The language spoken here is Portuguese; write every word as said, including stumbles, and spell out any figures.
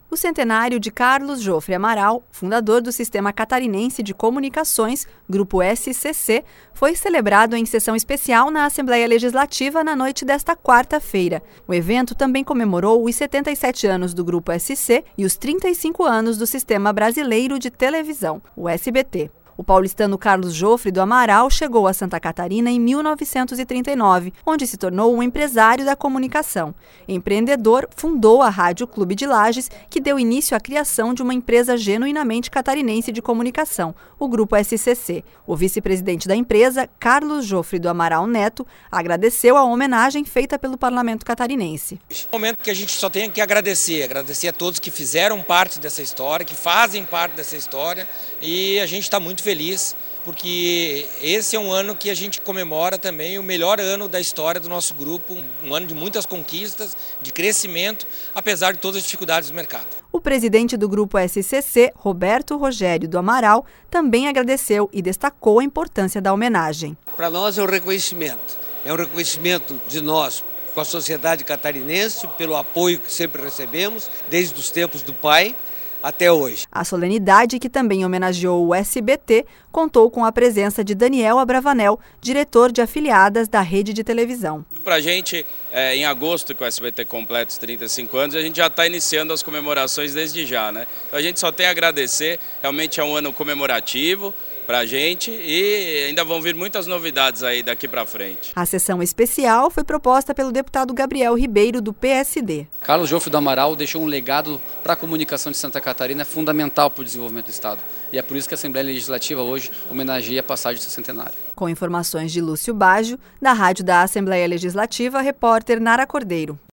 O centenário de Carlos Jofre Amaral, fundador do Sistema Catarinense de Comunicações, Grupo S C C, foi celebrado em sessão especial na Assembleia Legislativa na noite desta quarta-feira. O evento também comemorou os setenta e sete anos do Grupo S C e os trinta e cinco anos do Sistema Brasileiro de Televisão, o S B T. O paulistano Carlos Jofre do Amaral chegou a Santa Catarina em mil novecentos e trinta e nove, onde se tornou um empresário da comunicação. Empreendedor, fundou a Rádio Clube de Lages, que deu início à criação de uma empresa genuinamente catarinense de comunicação, o Grupo S C C. O vice-presidente da empresa, Carlos Jofre do Amaral Neto, agradeceu a homenagem feita pelo Parlamento catarinense. É um momento que a gente só tem que agradecer, agradecer a todos que fizeram parte dessa história, que fazem parte dessa história, e a gente está muito feliz. Feliz, porque esse é um ano que a gente comemora também o melhor ano da história do nosso grupo, um ano de muitas conquistas, de crescimento, apesar de todas as dificuldades do mercado. O presidente do Grupo S C C, Roberto Rogério do Amaral, também agradeceu e destacou a importância da homenagem. Para nós é um reconhecimento, é um reconhecimento de nós com a sociedade catarinense, pelo apoio que sempre recebemos, desde os tempos do pai até hoje. A solenidade, que também homenageou o S B T, contou com a presença de Daniel Abravanel, diretor de afiliadas da rede de televisão. Para a gente, é, em agosto, que o S B T completa os trinta e cinco anos, a gente já está iniciando as comemorações desde já, né? Então a gente só tem a agradecer, realmente é um ano comemorativo para a gente e ainda vão vir muitas novidades aí daqui para frente. A sessão especial foi proposta pelo deputado Gabriel Ribeiro, do P S D. Carlos Jofre do Amaral deixou um legado para a comunicação de Santa Catarina fundamental para o desenvolvimento do Estado. E é por isso que a Assembleia Legislativa hoje homenageia a passagem do seu centenário. Com informações de Lúcio Baggio, da Rádio da Assembleia Legislativa, repórter Nara Cordeiro.